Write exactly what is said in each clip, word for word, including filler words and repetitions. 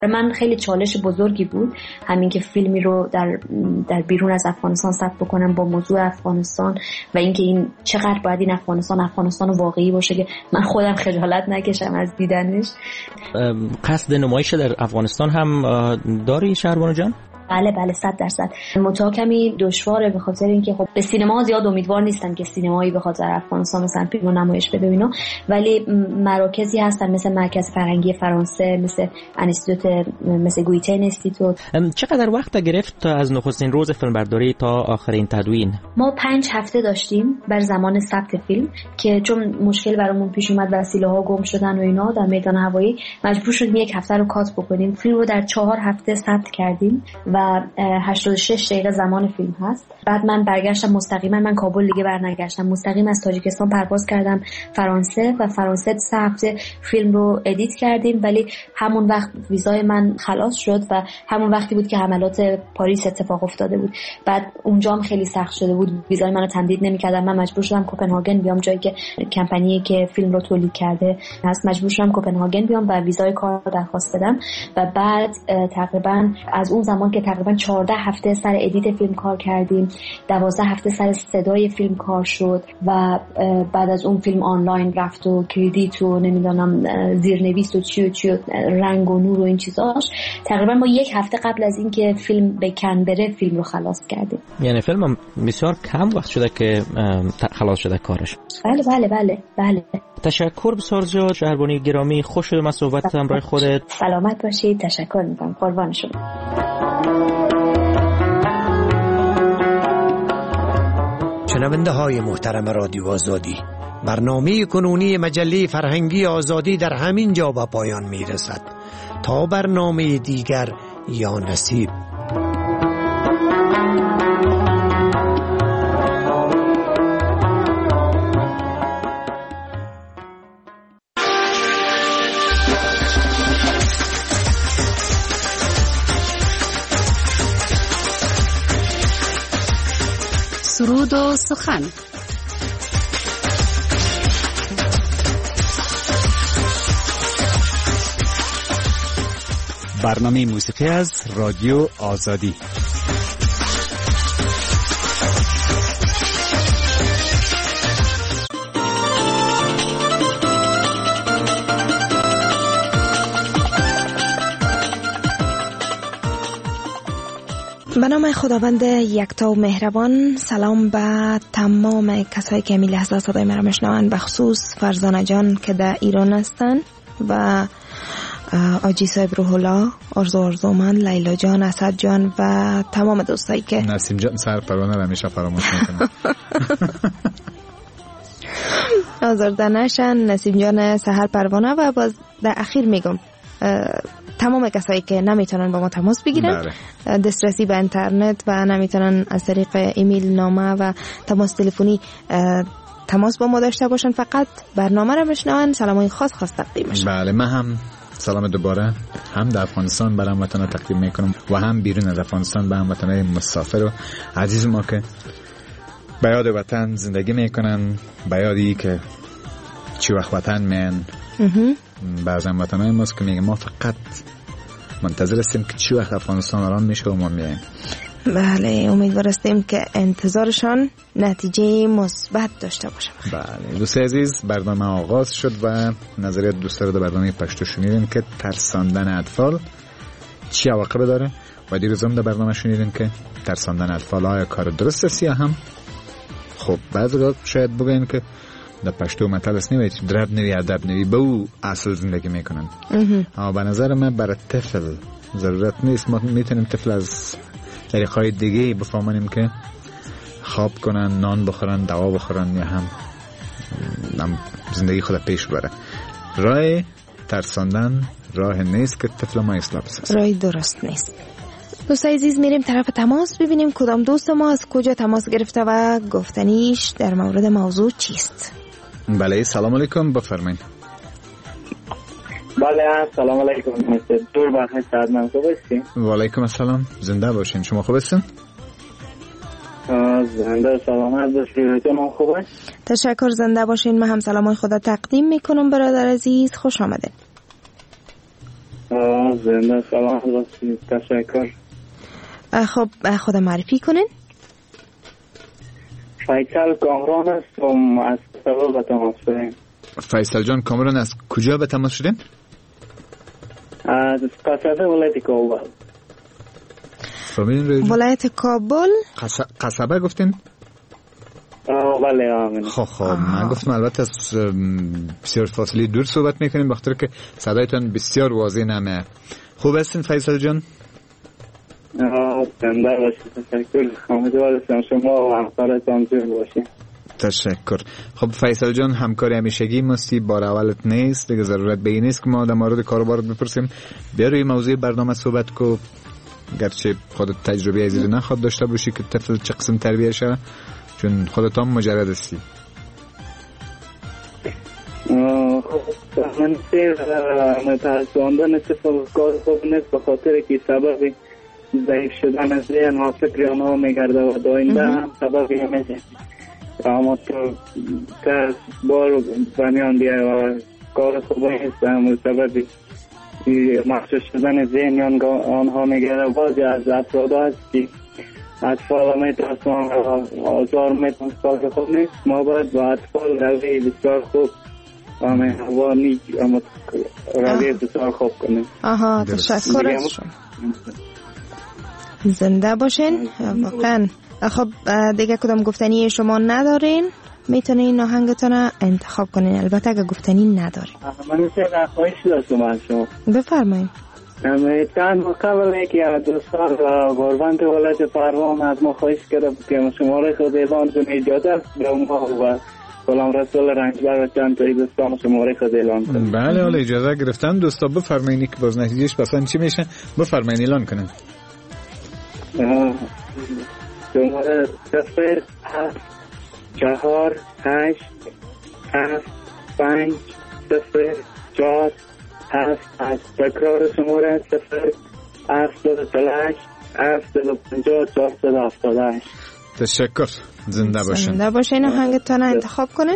من خیلی چالش بزرگی بود همین که فیلمی رو در در بیرون از افغانستان ثبت بکنم با موضوع افغانستان و اینکه این چقدر باید این افغانستان افغانستان واقعی باشه که من خودم خجالت نکشم از دیدنش. قصد نمایش در افغانستان هم داری شهربانو جان؟ بله بله صد درصد. منتها کمی دشواره به خاطر اینکه خب به سینما زیاد امیدوار نیستم که سینمایی بخواد در افغانستان مثلا فیلم نمایش بده اینا، ولی مراکزی هستن مثل مرکز فرهنگی فرانسه، مثل انستیتوت، مثل گویته اینستیتوت. چقدر وقت گرفت تا از نخستین روز فیلمبرداری تا آخرین تدوین؟ ما پنج هفته داشتیم بر زمان ثبت فیلم که چون مشکل برامون پیش اومد، وسیله‌ها گم شدن و اینا در میدان هوایی، مجبور شدیم یک هفته رو کات بکنیم. فیلم رو در چهار هفته ثبت کردیم و هشتاد و شش دقیقه زمان فیلم هست. بعد من برگشتم مستقیما، من کابل دیگه برنگشتم، مستقیم از تاجیکستان پرواز کردم فرانسه و فرانسه سه هفته فیلم رو ادیت کردیم، ولی همون وقت ویزای من خلاص شد و همون وقتی بود که حملات پاریس اتفاق افتاده بود. بعد اونجا هم خیلی سخت شده بود، ویزای منو تمدید نمی‌کردن. من مجبور شدم کوپنهاگن بیام، جایی که کمپانی که فیلم رو تولید کرده هست، مجبور شدم کوپنهاگن بیام و ویزای کار رو درخواست بدم و بعد تقریبا از اون زمان که تقریبا چهارده هفته سر ادیت فیلم کار کردیم، دوازده هفته سر صدای فیلم کار شد و بعد از اون فیلم آنلاین رفت و کردیت و نمیدونم زیرنویس و چی و چی و رنگ و نور و این چیزاش. تقریبا ما یک هفته قبل از این که فیلم به کن بره فیلم رو خلاص کردیم. یعنی فیلم بسیار کم وقت شده که خلاص شده کارش. بله بله بله بله. تشکر بسیار زیاد شهربانی گرامی، خوش شدم از صحبت همراه خودت. سلامت باشید. تشکر میکنم. قربان شما. شنونده های محترم رادیو آزادی، برنامه کنونی مجله فرهنگی آزادی در همین جا به پایان می رسد. تا برنامه دیگر، یا نصیب. سرود و سخن. برنامه موسیقی از رادیو آزادی. به نام خداوند یکتا و مهربان. سلام به تمام کسایی که امیل لحظه صدای مرا میشنوند، به خصوص فرزانه جان که در ایران هستن و آجی صاحب روح الله، آرزو آرزومند، لیلا جان، اسد جان و تمام دوستایی که نسیم جان سر پروانه رو همیشه فراموش میکنم. آزرده نشن. نسیم جان سحر پروانه و باز در اخیر میگم تمام کسایی که نمیتونن با ما تماس بگیرن، بله. دسترسی به اینترنت و نمیتونن از طریق ایمیل، نامه و تماس تلفنی تماس با ما داشته باشن، فقط برنامه رو بشنون، سلامای خاص خاص تقدیم میشه. بله، من هم سلام دوباره هم در افغانستان به هموطنان تقدیم میکنم و هم بیرون از افغانستان به هموطنان مسافر و عزیز ما که به یاد وطن زندگی میکنن، به یادی که چی وقت وطن میان. بعضی هموطنان ماست که میگه ما فقط منتظر هستیم که چی وقت افغانستان آرام میشه و ما میایم. بله، امیدوار هستیم که انتظارشان نتیجه مثبت داشته باشه. بله دوست عزیز، برنامه آغاز شد و نظریات دوست رو در برنامه پشتو شنیدیم که ترساندن اطفال چی عواقب داره و دیروز هم در برنامه شنیدیم که ترساندن اطفال آیا کار درست است یا هم خب بعضی شاید بگن که در پشتو مطل است نوید درب نوی ادب نوی به او اصل زندگی میکنن. اما به نظر من برای طفل ضرورت نیست. ما میتونیم طفل از طریقای دیگه بفهمانیم که خواب کنن، نان بخورن، دوا بخورن یا هم, هم زندگی خود پیش بره. راه ترساندن راه نیست که طفل ما اصلاح بسازه، راه درست نیست. دوست عزیز، میریم طرف تماس ببینیم کدام دوست ما از کجا تماس گرفته و گفتنیش در مورد موضوع چیست. بله، سلام علیکم، بفرمایید. بله سلام علیکم. دور بخیر سعدمن، خوب هستین؟ و علیکم السلام، زنده باشین. شما خوب هستین؟ زنده سلامت باشید. من خوب هست. تشکر، زنده باشین. من هم سلامای خدا تقدیم میکنم برادر عزیز، خوش آمدین. زنده سلام باشید. تشکر. خب خود معرفی کنین. فیصل کامران هستم از قصبه به تماس شدیم. فیصل جان کامران از کجا به تماس شدین؟ از قصبه ولایت کابل. ولایت کابل. قصبه گفتین؟ آه بله آمین. خب خب من گفتم البته از بسیار فاصله دور صحبت میکنیم بخاطر که صدایتان بسیار واضح نمیاد. خوب هستین فیصل جان؟ آه زنده باشید. تشکر. امیدوار هستم شما و همکارتان جور باشید. تشکر. خب فیصل جان همکاری همیشگی مستی بار اولت نیست دیگه، ضرورت به این نیست که ما در مورد کاروبارت بپرسیم. بیا روی موضوع برنامه صحبت کو، گرچه خودت تجربه ازیده نخواد داشته باشی که طفل چه قسم تربیه شه، چون خودت هم مجرد هستی. من سیر متاسفانه طفل کار خوب نیست به خاطر که سبب ضعیف شدن ذهن و فکر آنها میگرده و داینده هم سبب میشه. اما تو که بار بمیان بیای و کار خوب نیست هم سبب مخصوص شدن ذهن آنها میگرده. بعضی از افراد هست که اطفال میترسان و آزار میترسان کار خوب نیست. ما باید با اطفال روی بسیار خوب و مهربانی روی بسیار خوب کنیم. آها تشکر از شما. زنده باشین. واقعا خب دیگه کدام گفتنی شما ندارین میتونین آهنگتون انتخاب کنین، البته اگه گفتنی ندارین. من چه خواهش داشتم از شما. بفرمایید. چند قبل که دوستان گوربند ولایت پروان از ما خواهش کرده که شماره خود اعلان کنید، اجازه به ما و غلام رسول رنجبر و چند تایی دوستان شماره خود اعلان کنید. بله حالا اجازه گرفتن دوستا، بفرمایید که باز نتیجهش مثلا چی میشه، بفرمایید اعلان کنید. شماره صفر هفت چهار هشت هفت پنج صفر چهار هفت هشت. تکرار شماره صفر هفت چهار هشت هفت پنجاه چهارصد هفتاد و هشت. تشکر. زنده باشین. زنده باشین. آهنگتون انتخاب کنین.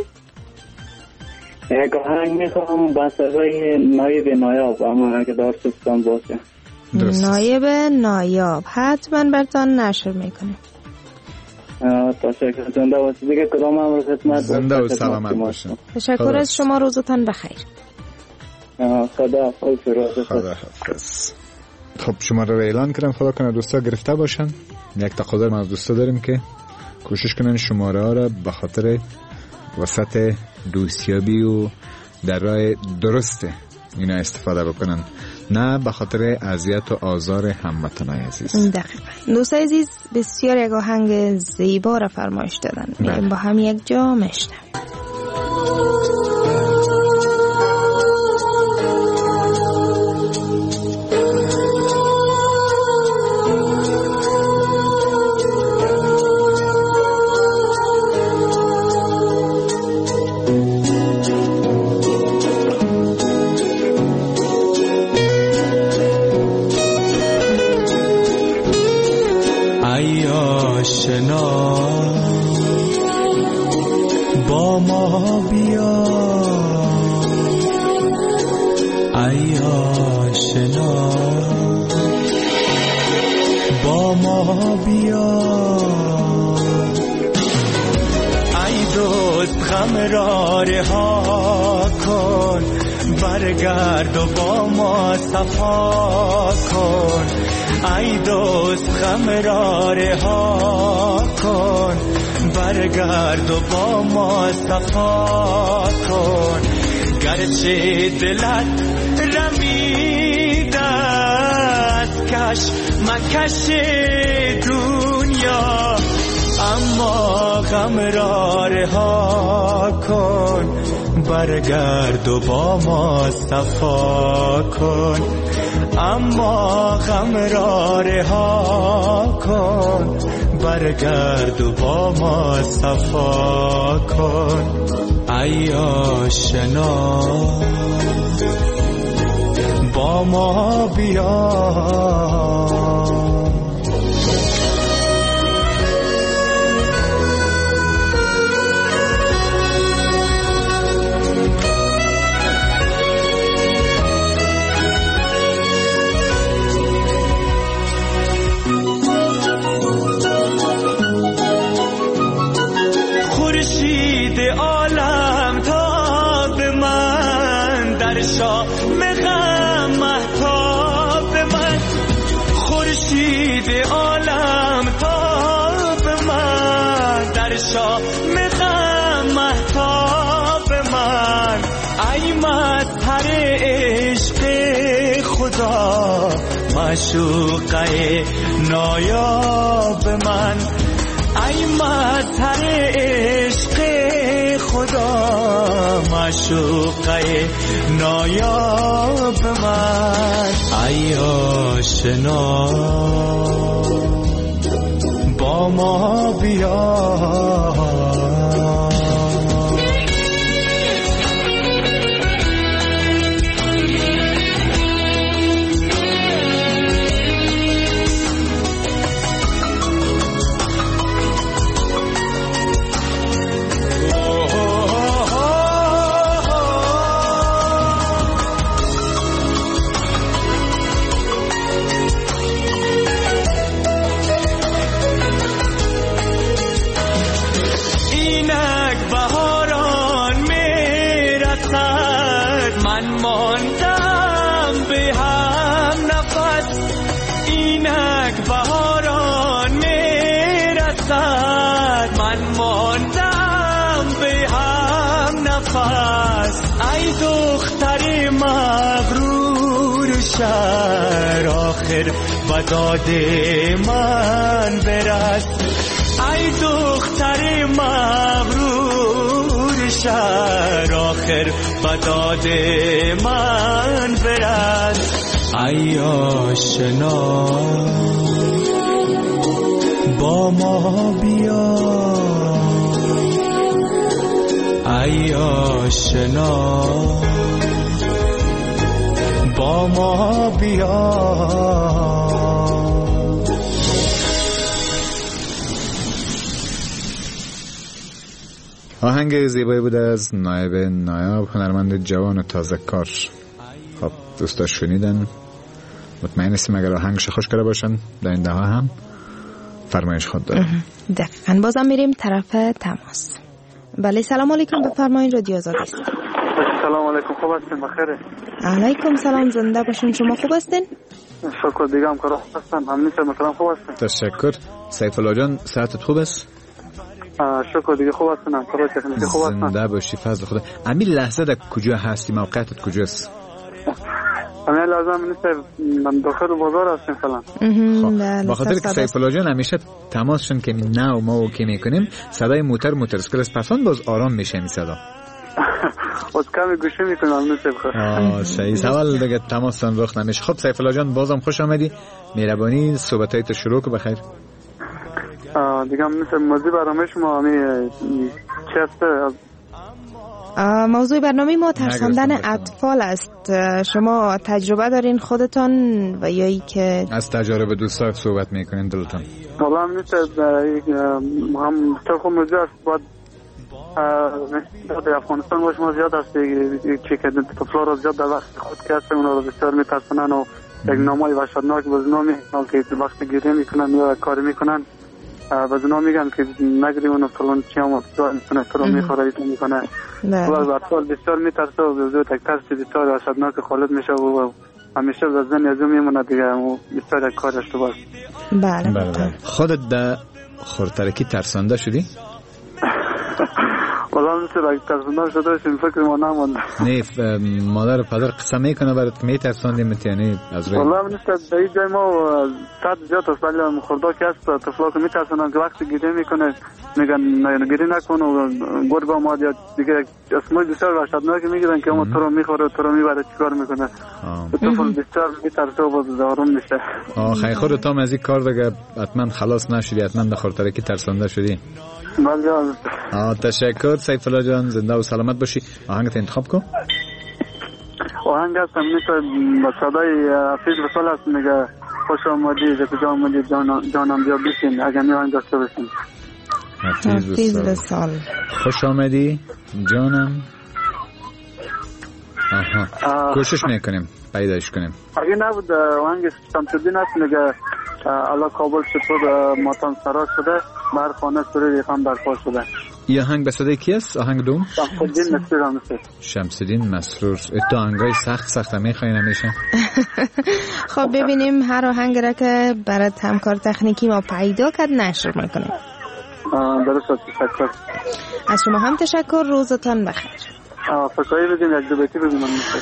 یک آهنگ میخوام با صدای نایب نایاب، اما اگه دارستان باشه. نایب نایاب حتما براتون نشر میکنه. تشکر. زنده باشید. دیگه کدام امر خدمت. زنده و سلامت باشین. تشکر از شما. روزتون بخیر. خدا حافظ. خدا حافظ. خب شما رو اعلان کردم، خدا کنه دوستا گرفته باشن. یک تقاضا ما از دوستا داریم که کوشش کنن شماره ها را به خاطر وسط دوستیابی و در راه درست اینا استفاده بکنن، نه به خاطر اذیت و آزار هموطنای عزیز. دقیقاً. دوستای عزیز بسیار یک آهنگ زیبا را فرمایش دادن. میگیم با هم یک جا مشتم. با ما بیا ای آشنا، با ما بیا ای دوست، غم را رها کن، برگرد و با ما صفا کن. ای دوست غم را رها کن، برگرد و با ما صفا کن. گرچه دلت رمیده است کش مکش دنیا، اما غم را رها کن، برگرد و با ما صفا کن. اما غم را رها کن، برگرد و با ما صفا کن. ای آشنا با ما بیا. دید عالم تاب من، در شام غم مهتاب من. ای مظهر عشق خدا، معشوقه نایاب من. ای مظهر عشق خدا، معشوقه نایاب من. ای آشنا با ما بیا، ای دختر مغرور شهر، آخر به داد من برس. ای دختر مغرور شهر، آخر به داد من برس. ای آشنا با ما بیا، ای آشنا با ما بیا. آهنگ زیبایی بود از نایب نایاب، هنرمند جوان و تازه کار. خب دوستا شنیدن، مطمئن نیستیم اگر آهنگش خوش کرده باشن در این دهها هم فرمایش خود دارم. دقیقاً. بازم میریم طرف تماس. بله سلام علیکم، بفرمایید، رادیو آزادی است. سلام علیکم، خوب هستین؟ بخیره؟ علیکم سلام، زنده باشین. شما خوب هستین؟ شکر دیگه هم کارا هستن. همین سر مثلا خوب هستین؟ تشکر. سیف الله جان صحتت خوب است؟ شکر دیگه خوب هستن. کارا تکنیکی خوب هستن. زنده باشی، فضل خدا. همین لحظه در کجا هستی؟ موقعیتت کجاست؟ همین لازم نیست، من داخل بازار هستم فعلا. خب با خاطر که سیف الله جان همیشه تماسشون که نه ما و که میکنیم صدای موتر موتر اسکل از پسان باز آرام میشه این صدا. از کمی گوشه میکنم نیست بخیر. آه شایی سوال دیگه تماسشون وقت نمیشه. خب سیف الله جان بازم خوش آمدی، مهربانی صحبتای تو شروع کن. بخیر. دیگه هم نیست موضوع برنامه شما همی چی هسته؟ موضوع برنامه ما ترساندن اطفال است. شما تجربه دارین خودتان و یا ای که از تجارب دوستا صحبت میکنین دلتان؟ والا هم نیست، هم طرف موضوع است. باید در افغانستان باش ما زیاد است چی که طفلا را زیاد در وقت خود کردن اونا را بسیار میترسنن و یک نامای وحشتناک بزنا میکنن که وقت گیره میکنن یا کار میکنن بزنا میگن که نگری اونو فلان چی هم افضا میکنه تو رو میخوره ایتو میکنه. والا اطفال بسیار میترسه و بزرگ تک ترس بسیار وحشتناک خالد میشه و همیشه وزن ازو میمونه دیگه و بسیار یک کارش تو باز. بله بله. خودت در خورترکی ترسانده شدی؟ والا مثل ترسانده شده شیم فکر ما نمانده. نه مادر پدر قسم میکنه برات که میترساندی متیانی از روی؟ والا نیست در این جای ما صد زیاد است ولی خورده که هست طفلا که میترسانن که وقتی گیره میکنه میگن گیری نکن و گرگ آماد یا دیگه اسمای بسیار وحشتناکی میگیرن که اما تو رو میخوره تو رو میبره چیکار میکنه. طفل بسیار میترسه و باز آروم میشه. آه خیلی خود تو از این کار دیگه حتما خلاص نشدی، حتما در خورترکی ترسانده شدی. بله. آه تشکر سیف الله جان، زنده و سلامت باشی. آهنگت انتخاب کن. آهنگ هستم مثل با صدای حفیظ وصال هست میگه خوش آمدی کجا آمدی جانم بیا بشین اگر می آهنگ داشته بشین. حفیظ وصال خوش آمدی جانم. آها کوشش میکنیم پیداش کنیم. اگه نبود آهنگ شمس‌الدین هست میگه الا کابل چطور ماتان سرا شده بر خانه سوری ریخم برپا شده. این آهنگ به صدای کی است؟ آهنگ دوم؟ شمس‌الدین مسرور. شمس‌الدین مسرور. تو آهنگای سخت سخت میخواین همیشه؟ خب ببینیم هر آهنگ را که برای همکار تکنیکی ما پیدا کرد نشر میکنیم. درست، تشکر. از شما هم تشکر، روزتان بخیر. فکایی بگیم یک دو بیتی بگیم.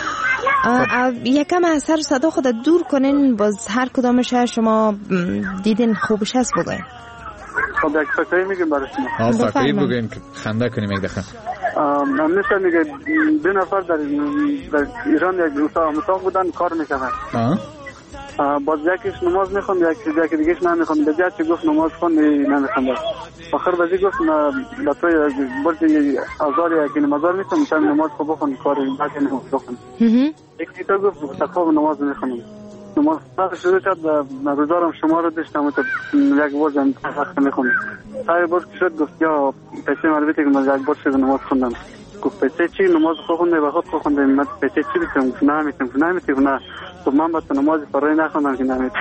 یکم از سر صدا خود دور کنین، باز هر کدامش شما دیدین خوبش هست بگوین. خب یک فکایی میگیم برای شما. آه فکایی بگیم که خنده کنیم یک دقیقه. همیشه میگه دو نفر در ایران یک مساق بودن کار میکنن. آه باز یکیش نماز میخوند، یکی دیگهش نمیخوند. به جای چه گفت نماز خوند نمیخوند. آخر بازی گفت به توی برد آزار یکی نمازار میکنم مثلا نماز خوب بخوند کار باقی نماز بخوند. یکی تا گفت تقوی نماز میخوند. نماز شروع شد و روزارم شما رو داشتم تا یک بار جمع وقت میخوند. سای بار که شد گفت یا پیسه مربوطه که من یک بار شد نماز خوندم. گفت پیسه چی نماز خونده و خود خونده من پیسه چی بیتم؟ گفت نه میتونم نه میتونم نه. تو من با تو نماز فرای نخوندم که نمیتونم.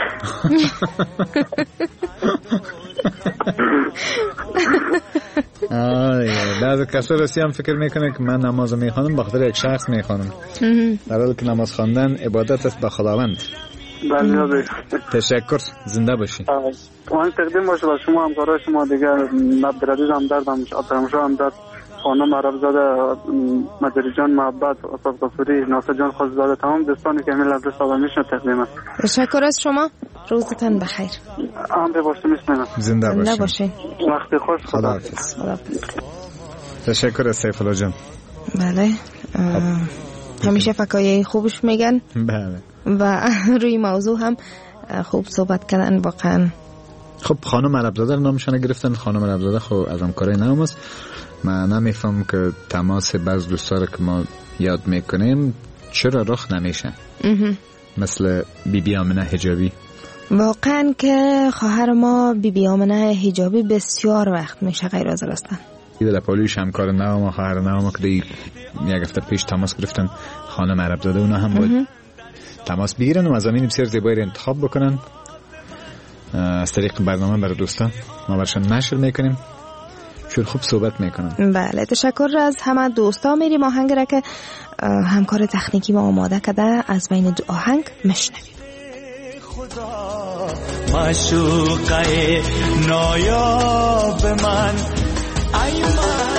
آه بعضی کسا رسی هم فکر میکنه که من نماز میخوانم بخاطر یک شخص میخوانم، در حالی که نماز خواندن عبادت است به خداوند. بله. تشکر، زنده باشین. من تقدیم باشه با شما همکارای شما دیگه، عبدالعزیز همدردم، عبدالرحمن همدرد، خانم عربزاده، مدری جان محبت، استاد قصوری، ناصر جان خوشزاده، تمام دوستانی که همین لحظه صحبت میشن تقدیم است. تشکر از شما، روزتان بخیر. هم به باشید میشنم. زنده باشین. وقت خوش. خداحافظ. تشکر از سیف الله جان. بله. همیشه فکایای خوبش میگن. بله. و روی موضوع هم خوب صحبت کردن واقعا. خب خانم عربزاده نامشان گرفتن. خانم عربزاده خب از همکارای نام است. من نمیفهم که تماس بعض دوستا که ما یاد میکنیم چرا رخ نمیشه، مثل بی بی آمنه حجابی. واقعا که خواهر ما بی بی آمنه حجابی بسیار وقت میشه غیر حاضر هستن. در پالیش همکار نام و خواهر نام که یک هفته پیش تماس گرفتن خانم عربزاده، اونا هم باید تماس بگیرن و مضامین بسیار زیبایی را انتخاب بکنن از طریق برنامه برای دوستا ما برشان نشر میکنیم، چون خوب صحبت میکنن. بله تشکر از همه دوستا. میریم آهنگ را که همکار تکنیکی ما آماده کرده از بین دو آهنگ مشنویم. معشوقه نایاب من ای من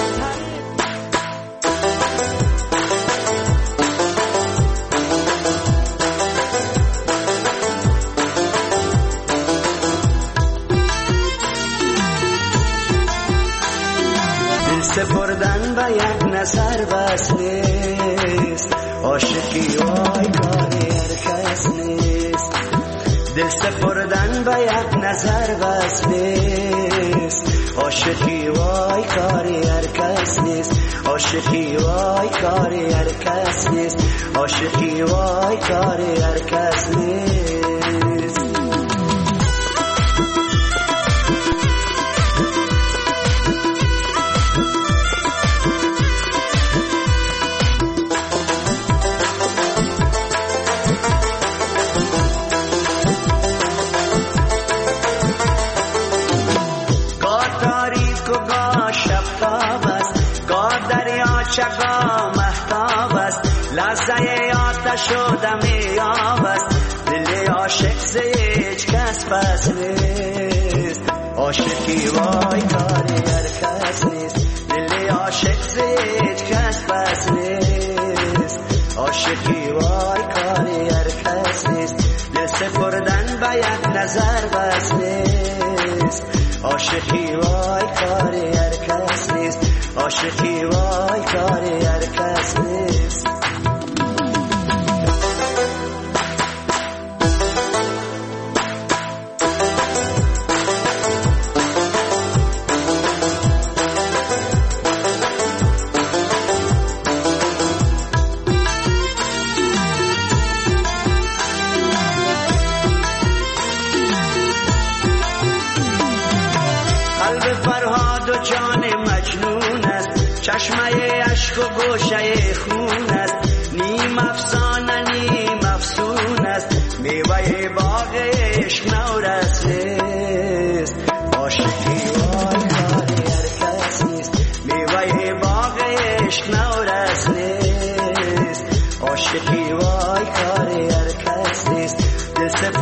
سپردن و یک نظر بس نیست، عاشقی وای کاری هر کس نیست. دل سپردن و یک نظر بس نیست، عاشقی وای کاری هر کس نیست. عاشقی وای کاری هر کس نیست. عاشقی وای کاری هر کس نیست. چگاه محتاب است، لحظه آتش و دمی آب است. دل عاشق ز هیچ کس پس نیست، عاشقی وای کاری هر کس نیست. دل عاشق ز هیچ کس پس نیست، عاشقی وای کاری هر کس نیست. دل سپردن به یک نظر بس نیست، عاشقی وای کاری هر کس نیست. عاشقی وای کاری هر کس نیست. قلب فرهاد و جان مجنون است، چشمه عشق و گوشه خون است. نیم افسانه نیم افسون است، میوه باغ عشق نورس نیست. عاشقی وای کاری هر کس نیست،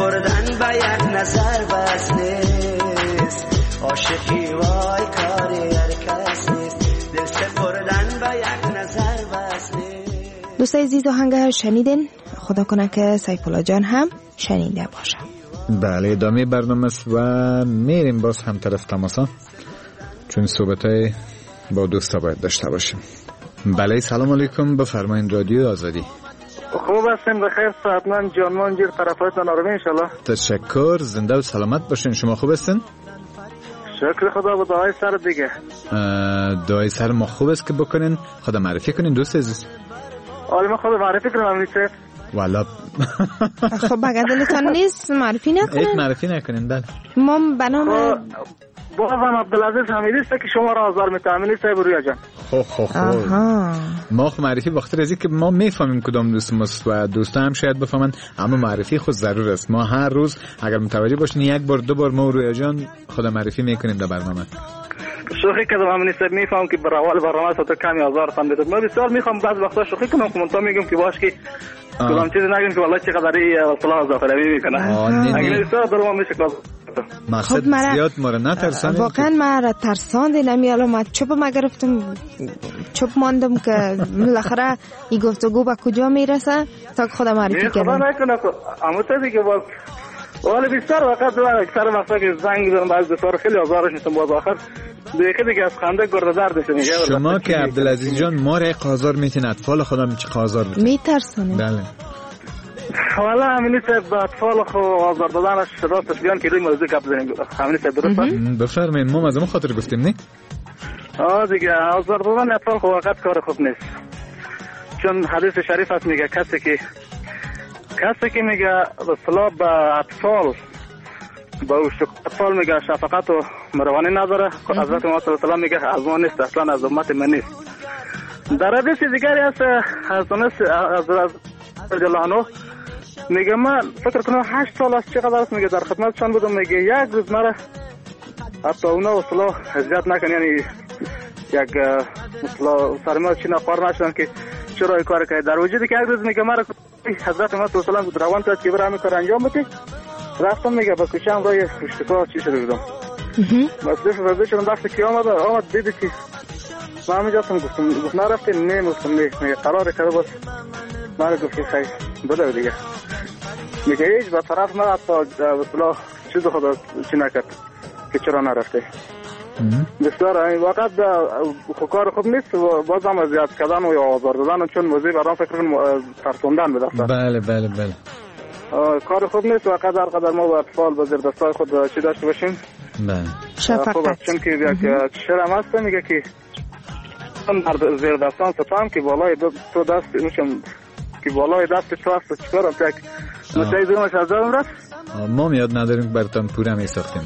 سپردن به یک نظر بس نیست عاشقی وای کاری هر کس نیست دل سپردن به یک نظر بس نیست. دوستای عزیز آهنگ شنیدین؟ خدا کنه که سیف الله جان هم شنیده باشه. بله ادامه برنامه است و میریم باز هم طرف تماسا چون صحبتای با دوستا باید داشته باشیم. بله سلام علیکم بفرمایید رادیو آزادی. خوب هستین بخیر صحتمند جانمان جیر طرفایتان آرومی انشالله. تشکر زنده و سلامت باشین. شما خوب هستین؟ شکر خدا با دعای سر دیگه. دعای سر ما خوب است که بکنین. خدا معرفی کنین دوست عزیز. آره ما خود معرفی کنم امیسه والا خب اگر دلتان نیست معرفی نکنین. ایت معرفی نکنین. بله ما بنام بازم عبدالعزیز حمیدی است که شما را آزار میتامینی صاحب رویا جان. خب خب خب ما خب معرفی بخاطر ازی که ما میفهمیم کدام دوست ماست و دوستا هم شاید بفهمن اما معرفی خود ضرور است. ما هر روز اگر متوجه باشین یک بار دو بار ما رویا جان خدا معرفی میکنیم در برنامه. شوخی کردم همین صاحب میفهم که برای اول برنامه تو کمی آزار تام میدید. ما بسیار میخوام بعض وقتا شوخی کنم کومنت میگم که باش که کدام چیزی نگیم که والله چقدر اصلا اضافه میکنه. اگر بسیار درو میشه کلاس مقصد زیاد ما رو نترسانید. واقعا ما را ترساندین. امی علامت چوب ما گرفتم چوب ماندم که بالاخره این گفتگو به کجا میرسه تا که خودم معرفی کنم. خدا نکنه اما تا دیگه باز ولی بسیار وقت دارم اکثر وقتا که زنگ دارم بعض بسیار خیلی آزارش میشم باز آخر دیگه دیگه از خنده گرده درد میشه. شما که عبدالعزیز جان ما را قازار میتین اطفال خودم چه قازار میتین میترسونید. بله والا همینی صاحب با اطفال خو آزار دادنش راستش بیان که روی موضوع گپ بزنیم. همینی صاحب درست بفرمایید. ما از ما خاطر گفتیم نه آه دیگه آزار دادن اطفال خو وقت کار خوب نیست چون حدیث شریف هست میگه کسی که کسی که میگه اصلا به اطفال با اطفال میگه شفقت و مروانی نداره. حضرت محمد صلی الله علیه و آله میگه از ما نیست اصلا از امت من نیست. در حدیث دیگری هست از انس از رضی الله عنه میگه من فکر کنم هشت سال است چقدر است میگه در خدمتشان بودم میگه یک روز مرا حتی اونا اصلا اذیت نکن یعنی یک اصلا سرما چی نخوار نشدن که چرا این کار کرد. در وجودی که یک روز میگه مرا حضرت محمد صلی الله علیه و آله روان کرد که برای همین کار انجام بده. رفتم میگه با کوچه‌ام روی پشتکار چی شده بودم مسئله فرزه شدم وقتی که آمد آمد دیدی که من همینجا هم گفتم گفت نرفتی نه گفتم نه میگه قرار کرده باز من گفت خیلی بده دیگه میگه هیچ با طرف من حتی اصلا چیز خدا چی نکرد که چرا نرفتی. بسیار این وقت کار خوب نیست و باز هم اذیت کردن و یا آزار دادن چون موضوع برام فکر کنم ترسوندن به دست. بله بله بله کار خوب نیست و قدر قدر ما با اطفال با زیر دستای خود چی داشته باشیم. بله شفقت چون که یک شرم هست میگه که در زیر دستان ستام که بالای تو دست میشم که بالای دست تو هست چیکارم تک متای زیرمش از دارم رفت. ما میاد نداریم که برتان پوره می ساختیم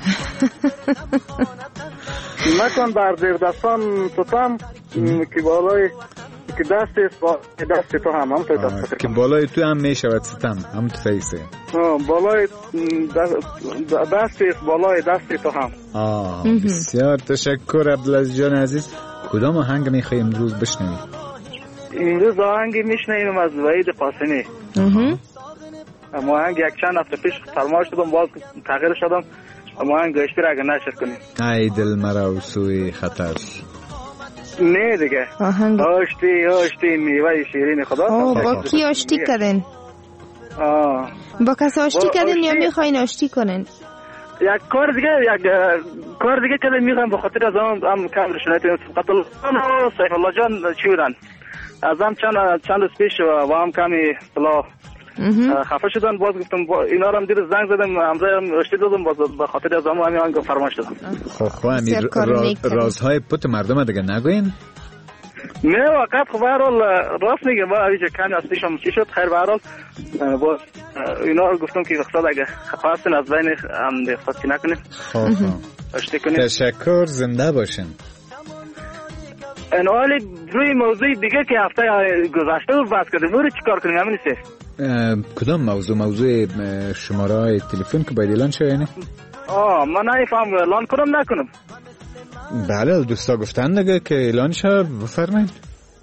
نکن در زیر دستان ستام که بالای که دست است با دست تو هم هم تو دست که بالای تو هم میشود ستم هم تو فیسه بالای دست است بالای دست تو هم. آه بسیار تشکر عبدالعزیز جان عزیز. کدام آهنگ میخوایی امروز بشنوی؟ امروز آهنگی میشنویم از وحید قاسمی. اما آهنگ یک چند هفته پیش فرمایش شدم باز تغییر شدم اما آهنگ گشتی را اگه نشر کنیم ای دل مرا و سوی خطر نه دیگه آهنگ آشتی آشتی میوه شیرین خدا. آه با کی آشتی کردن؟ آه با کسی آشتی کردن یا میخواین آشتی کنن؟ یک کار دیگه یک کار دیگه کردن میخوام به خاطر از هم هم کامل شنیدم قتل الله سیف الله جان چی بودن از هم چند چند روز پیش و هم کمی اصلا خفه شدن باز گفتم با اینا رو هم دیر زنگ زدم همزه هم اشتی دادم باز به خاطر از همون همین آنگاه فرمایش دادم. خب خب همین رازهای پت مردم دیگه نگوین؟ نه واقعا خب برحال راست میگه با اویجه کمی از پیشم چی شد خیر برحال باز اینا رو گفتم که اقصاد اگه خواستین از بین هم دیگه خواستی نکنیم. خب اشتی کنیم. تشکر زنده باشین. این حالی روی موضوع دیگه که هفته گذشته رو بحث کردیم رو چی کار کنیم همین نیسته؟ کدام موضوع؟ موضوع شماره تلفن که باید اعلان شده؟ آه من نمیفهم اعلان کنم نکنم. بله دوستا گفتن دیگه که اعلان شد بفرمایید.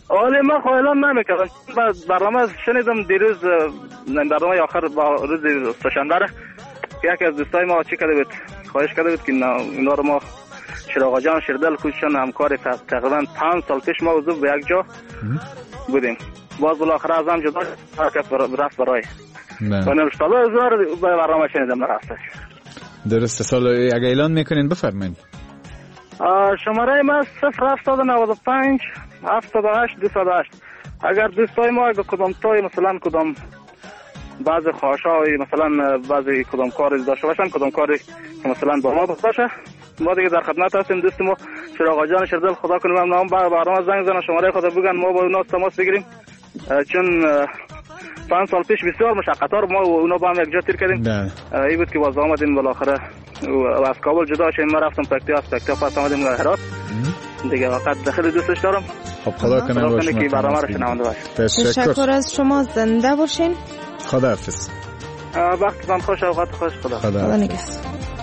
آلی من خواهلان نمیکردم. برنامه شنیدم دیروز، برنامه آخر با روز سه‌شنبه را که یکی از دوستای ما چی کرده بود، خواهش کرده بود که اینا رو ما چراغ جان شیردل کوچشان همکار تقریبا پنج سال پیش ما عضو به یک جا بودیم. باز بالاخره از هم جدا حرکت رفت برای و نوشتاده هزار به برنامه شنیدم راستش. درسته. سال اگه اعلان میکنین بفرمایید. شماره ما صفر هفتاد و نود و پنج هفتاد و هشت دویست و هشت. اگر دوستای ما اگه کدام تای مثلا کدام بعضی خواهش‌های مثلا بعضی کدام کاری داشته باشن، کدام کاری که مثلا با ما باشه، ما دیگه در خدمت هستیم. دوست ما چراغ جان شیردل خدا کنه من نام برنامه زنگ زنن شماره خدا بگن ما با اونا تماس بگیریم، چون پنج سال پیش بسیار مشقت‌ها رو ما و اونا با هم یک جا تیر کردیم. این بود که باز آمدیم بالاخره و از کابل جدا شدیم. ما رفتم پکتیا، از پکتیا پس آمدیم هرات دیگه. وقت خیلی دوستش دارم. خب خدا کنه باشه که برنامه رو شنونده باشه. تشکر از شما، زنده باشین. خداحافظ. وقتتان خوش، اوقات خوش. خدا خدا نگهدار.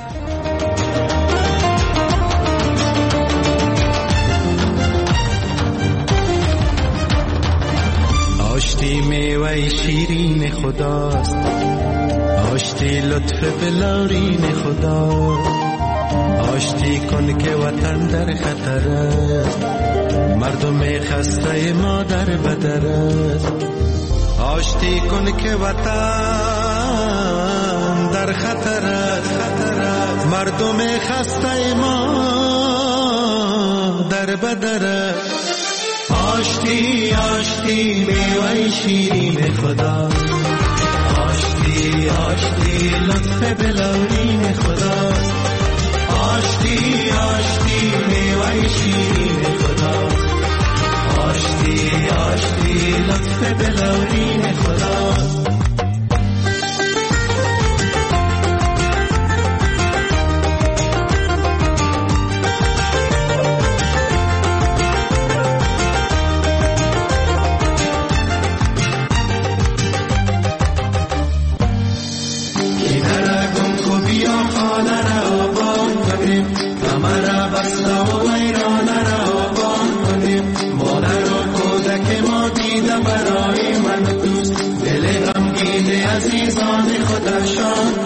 آشتی میوه شیرین خداست، آشتی لطف بلارین خدا، آشتی کن که وطن در خطر است، مردم خسته ما در بدر است. آشتی کن که وطن در خطر است، مردم خسته ما در بدر است. آشتی آشتی میوه شیرین خدا، آشتی آشتی لطف بلورین خدا، آشتی آشتی میوه شیرین خدا، آشتی آشتی لطف بلورین خدا. عزیزان خدا شان